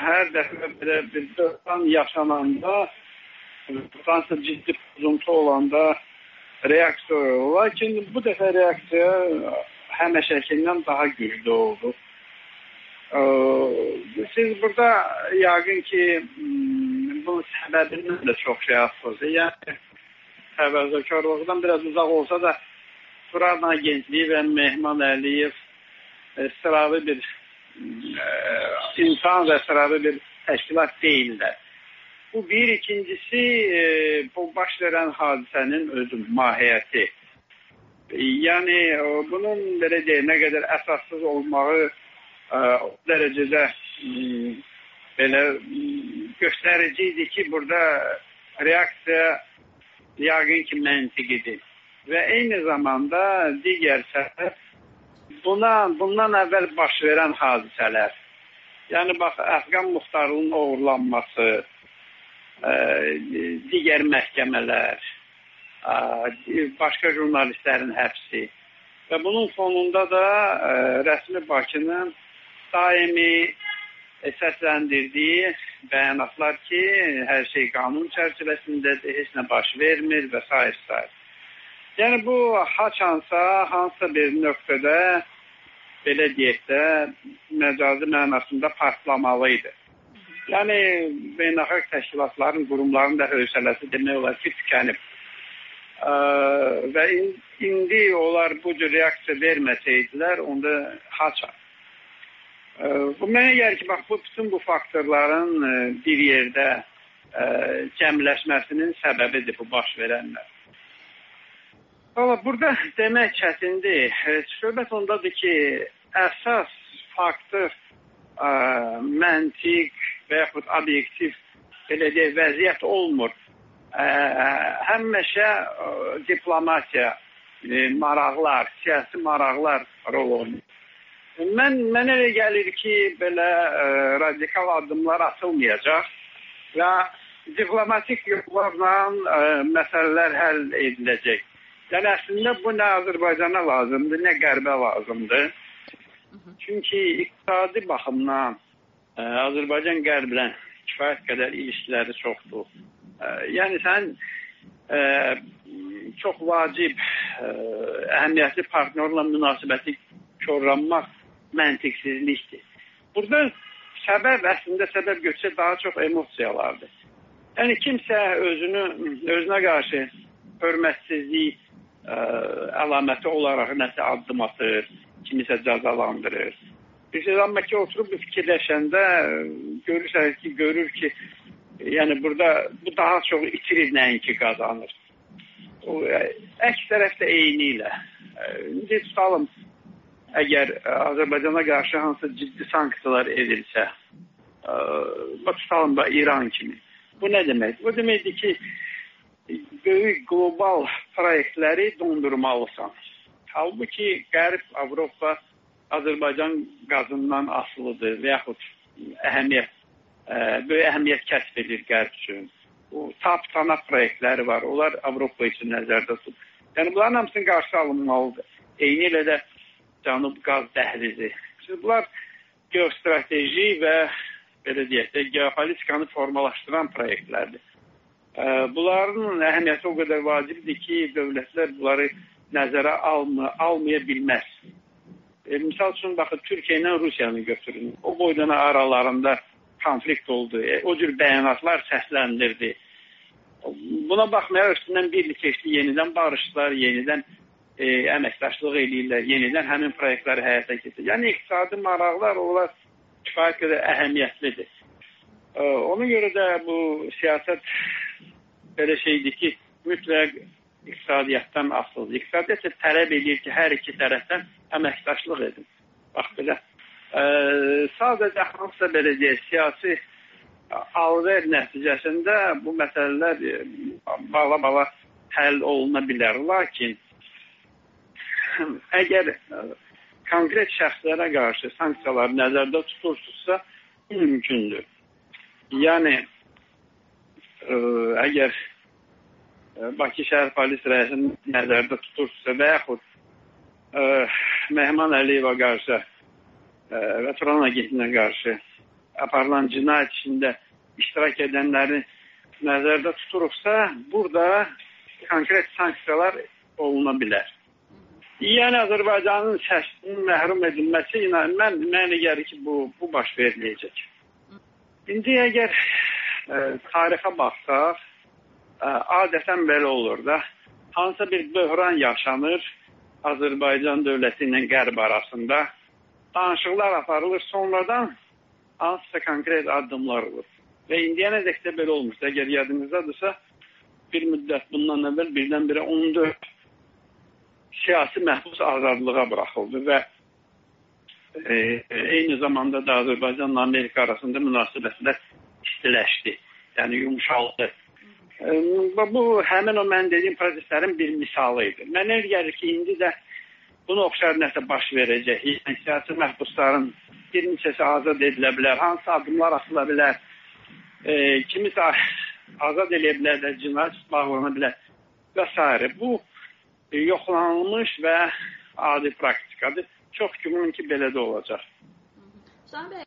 hər dəfə belə bir dövran yaşananda, Fransa ciddi pozuntu olanda reaksiya olur. Lakin bu dəfə reaksiya həmişəkindən daha güclü oldu. Siz burada yəqin ki, bunun səbəbindən də çox şey yapıyorsunuz. Yəni, xəbərdarlıqdan biraz uzaq olsa da Turan Agentliyi və Mehman Əliyev sıravi bir insan və sıravi bir təşkilat deyirlər. Bu bir, ikincisi bu baş verən hadisənin özü mahiyyəti. Yəni bunun belə deyək, nə qədər əsassız olmağı o dərəcədə belə göstəriciydi ki, burada reaksiya yəqin ki, məntiqidir. Və eyni zamanda digər səbəb bundan əvvəl baş verən hadisələr. Yəni, bax, Əfqan muxtarlığının uğurlanması, digər məhkəmələr, başqa jurnalistlərin həbsi və bunun fonunda da rəsmi Bakının daimi səsləndirdiyi bəyanatlar ki, hər şey qanun çərçivəsindədir, heç nə baş vermir və s. Yəni, bu hansısa bir nöqtədə, belə deyək də, məcazi mənasında partlamalıydı. Yəni, beynəlxalq təşkilatların, qurumların da hövsələsi demək olar ki, tükənib. Və indi onlar bu cür reaksiya verməsəydilər, onda haça. Bu mənə gəlir ki, bax, bütün bu faktorların bir yerdə cəmləşməsinin səbəbidir bu baş verənlər. Burada demək çətindir. Söhbət ondadır ki, əsas faktor məntiq və yaxud obyektiv belə deyək, vəziyyət olmur. Həmişə diplomatiya, maraqlar, siyasi maraqlar rol oynayır. Mənə elə gəlir ki, belə radikal addımlar atılmayacaq və diplomatik yollarla məsələlər həll ediləcək. Yəni, əslində bu nə Azərbaycana lazımdır, nə Qərbə lazımdır. Çünki iqtisadi baxımdan Azərbaycan Qərblə kifayət qədər ilişkiləri çoxdur. Yəni, sən çox vacib, əhəmiyyətli partnerlə münasibəti korlanmaq məntiqsizlikdir. Burada səbəb götürsə daha çox emosiyalardır. Yəni, kimsə özünə qarşı hörmətsizlik əlaməti olaraq nəsə addım atır, kimisə cəzalandırır. Amma ki, oturub bir fikirləşəndə görür ki, yəni burada bu daha çox itirir nəinki qazanır. Əks tərəf də eyni ilə. İndi tutalım, əgər Azərbaycana qarşı hansı ciddi sanksiyalar edilsə, tutalım da İran kimi. Bu nə demək? Bu deməkdir ki, böyük qlobal proyektləri dondurmalısan. Halbuki Qərb, Avropa Azərbaycan qazından asılıdır və yaxud böyük əhəmiyyət kəsb edir Qərb üçün. TAP-TANAP proyektləri var, onlar Avropa üçün nəzərdə tutulur. Yəni, bunların hamısının qarşı alınmalıdır. Eyni ilə də Cənub qaz dəhlizi. Bunlar geostrateji və belə deyək də, geopolitikanı formalaşdıran proyektlərdir. Bunların əhəmiyyəti o qədər vacibdir ki, dövlətlər bunları nəzərə almaya bilməz. Misal üçün, baxın, Türkiyə ilə Rusiyanı götürün. O boydan aralarında konflikt oldu. O cür bəyanatlar səsləndirdi. Buna baxmayaraq üstündən bir il keçdi, yenidən barışdılar, yenidən əməkdaşlıq eləyirlər, yenidən həmin proyektləri həyata keçirir. Yəni, iqtisadi maraqlar onlar kifayət qədər əhəmiyyətlidir. Ona görə də bu siyasət belə şeydir ki, mütləq iqtisadiyyatdan asılıdır. İqtisadiyyat tələb edir ki, hər iki tərəfdən əməkdaşlıq edin. Bax belə. Sadəcə hansısa belə deyək, siyasi alver nəticəsində bu məsələlər bala-bala həll oluna bilər. Lakin əgər konkret şəxslərə qarşı sanksiyalar nəzərdə tutulursa, mümkündür. Yəni, əgər Bakı şəhər polis rəisini nəzərdə tutursa və yaxud Mehman Əliyevə qarşı və Turan Agentliyə qarşı aparılan cinayət işində iştirak edənləri nəzərdə tuturuksa, burada konkret sanksiyalar oluna bilər. Yəni Azərbaycanın səsinin məhrum edilməsi ilə mənə gəlir ki, bu baş veriləcək. İndi əgər tarixə baxsaq, adətən belə olur da, hansısa bir böhran yaşanır Azərbaycan dövləti ilə Qərb arasında, danışıqlar aparılır, sonradan hansısa konkret addımlar olur. Və indiyənədək də belə olmuşdur. Əgər yadınızdadırsa, bir müddət bundan əvvəl birdən-birə 14 siyasi məhbus azadlığa buraxıldı və eyni zamanda da Azərbaycanla Amerika arasında münasibətlər istiləşdi, yəni yumuşaldı. Bu, həmin o mən dediyim proseslərin bir misalı idi. Mənə gəlir ki, indi də bunu oxşar nəsə baş verəcək. Yəni, siyasi məhbusların bir neçəsi azad edilə bilər, hansı addımlar atıla bilər, kimisə azad eləyə bilər də, cinayət bağlana bilər və s. Bu, yoxlanılmış və adi praktikadır. Çox güman ki, belə də olacaq.